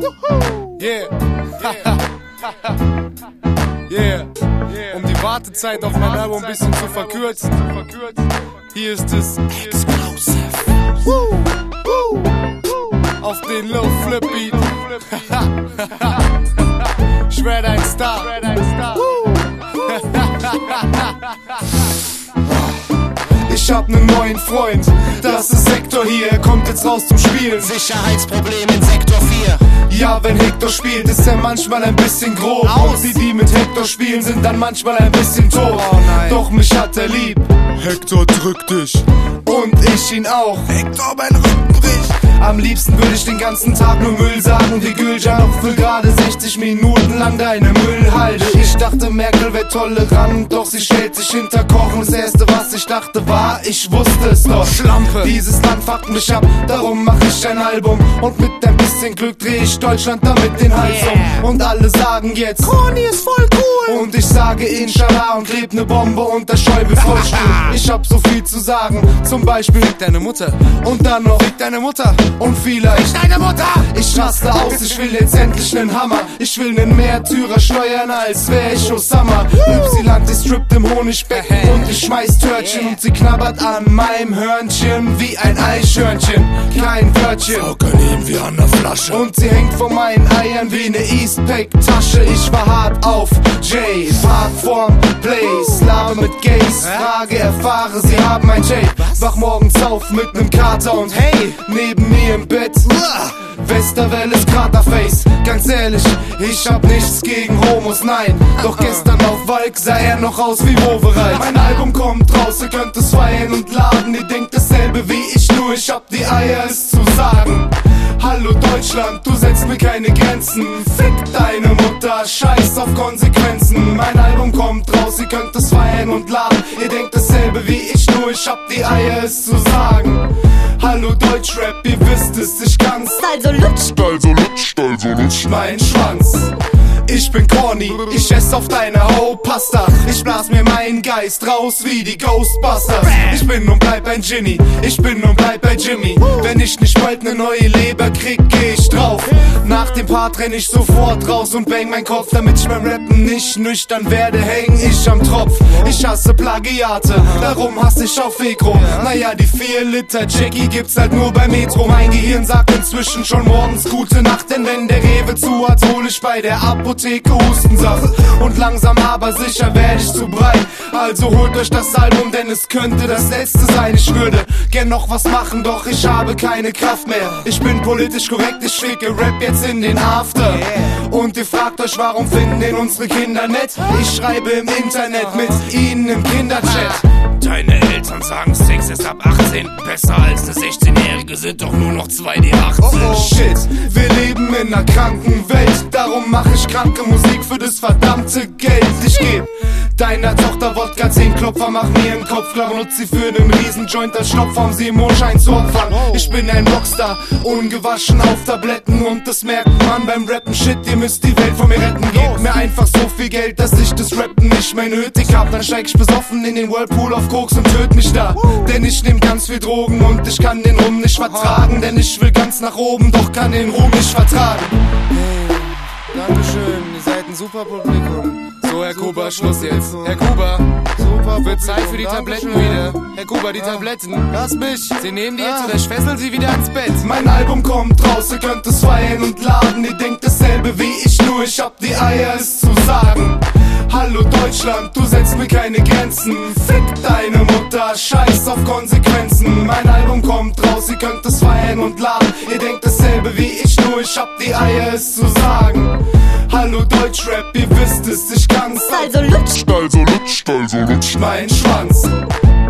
Yeah. Yeah. Um die Wartezeit auf mein Album ein bisschen zu verkürzen. Hier ist es Explosive. Auf den Low Flip Beat. Ich werde ein Star. Ich hab nen neuen Freund, das ist Sektor hier, er kommt jetzt raus zum Spielen. Sicherheitsproblem in Sektor 4. Ja, wenn Hector spielt, ist er manchmal ein bisschen grob. Und die mit Hector spielen, sind dann manchmal ein bisschen tot. Doch mich hat er lieb. Hector drückt dich. Und ich ihn auch. Hector, mein Rücken bricht. Am liebsten würde ich den ganzen Tag nur Müll sagen wie Gülcan. Doch für gerade 60 Minuten lang deine Müllhalde. Ich dachte, Merkel wär tolerant, doch sie stellt sich hinter Kochen. Das erste, was ich dachte, war, ich wusste es doch. Schlampe. Dieses Land fuckt mich ab, darum mach ich ein Album. Und mit ein bisschen Glück dreh ich Deutschland damit den Hals um. Und alle sagen jetzt, Corny ist voll cool. Und ich sage Inshallah und kleb ne Bombe unter Schäuble Vollstuhl. Ich hab so viel zu sagen, zum Beispiel fick deine Mutter. Und dann noch fick deine Mutter. Und vielleicht deine Mutter. Ich raste aus, ich will jetzt endlich nen Hammer. Ich will nen Märtyrer steuern, als wär ich Osama. Ypsilanti die strippt im Honigbecken und ich schmeiß Törtchen. Und sie knabbert an meinem Hörnchen wie ein Eichhörnchen. Kein Wörtchen, Saugen ihn wie an der Flasche. und sie hängt vor meinen Eiern wie ne Eastpak-Tasche. Ich war hart auf Jay, Park vorm Place. Labe mit Gays, Frage, erfahre, sie haben ein Jay. Wach morgens auf mit nem Kater und hey, neben mir im Bett Westerwelles Kraterface. Ganz ehrlich, ich hab nichts gegen Homos, nein. Doch gestern auf Walk sah er noch aus wie Wovereit. Mein Album kommt raus, ihr könnt es feiern und laden. Ihr denkt dasselbe wie ich, nur ich hab die Eier es zu sagen. Hallo Deutschland, du setzt mir keine Grenzen. Fick deine Mutter, scheiß auf Konsequenzen. Mein Album kommt raus, ihr könnt es feiern und laden. Ihr denkt dasselbe wie ich, nur ich hab die Eier es zu sagen. Hallo Deutschrap, ihr wisst es, ich kann's. Also lutscht Mein Schwanz. Ich bin corny, ich ess auf deine Haupasta. Ich blas mir meinen Geist raus wie die Ghostbusters. Ich bin und bleib ein Ginny, ich bin und bleib bei Jimmy. Wenn ich nicht bald ne neue Leber krieg, geh ich drauf. Nach dem Part renn ich sofort raus und bang mein Kopf, damit ich beim Rappen nicht nüchtern werde, häng ich am Tropf. Ich hasse Plagiate, darum hasse ich auf Vekro. Naja, die 4 Liter Jackie gibt's halt nur bei Metro. Mein Gehirn sagt inzwischen schon morgens gute Nacht, denn wenn der Rewe zu hat, hol ich bei der Apotheke Hustensaft. Und langsam aber sicher werde ich zu breit. Also holt euch das Album, denn es könnte das letzte sein. Ich würde gern noch was machen, doch ich habe keine Kraft mehr. Ich bin politisch korrekt, ich schicke Rap jetzt in den After. Und ihr fragt euch, warum finden den unsere Kinder nett? Ich schreibe im Internet mit ihnen im Kinderchat. Deine Eltern sagen Sex ist ab 18. Besser als eine 16-Jährige sind doch nur noch 2, die 18. Oh shit, wir leben in einer kranken Welt. Darum mach ich kranke Musik für das verdammte Geld. Ich geb deiner Tochter Wodka 10 Klopfer, mach mir einen Kopf klar, benutzt sie für einen Riesenjoint als Stopfer, um sie im Mondschein zu opfern. Ich bin ein Rockstar, ungewaschen auf Tabletten und das merkt man beim Rappen. Shit, ihr müsst die Welt von mir retten. Gebt mir einfach so viel Geld, dass ich das Rappen nicht mehr nötig hab. Dann steig ich besoffen in den Whirlpool auf Koks und töt mich da. Denn ich nehm ganz viel Drogen und ich kann den Rum nicht vertragen. Denn ich will ganz nach oben, doch kann den Ruhm nicht vertragen. Hey, Dankeschön, ihr seid ein super Publikum. So, Herr Kuba, Schluss jetzt. Herr Kuba, wird Zeit für die Tabletten wieder. Herr Kuba, die Tabletten. Lass mich. Sie nehmen die jetzt oder ich fessel sie wieder ans Bett. Mein Album kommt raus, ihr könnt es feiern und laden. Ihr denkt dasselbe wie ich, nur ich hab die Eier es zu sagen. Hallo Deutschland, du setzt mir keine Grenzen. Fick deine Mutter, scheiß auf Konsequenzen. Mein Album kommt raus, ihr könnt es feiern und laden. Ihr denkt dasselbe wie ich, nur ich hab die Eier es zu sagen. Hallo Deutschrap, ihr wisst es, ich kann's. Also lutscht Mein Schwanz.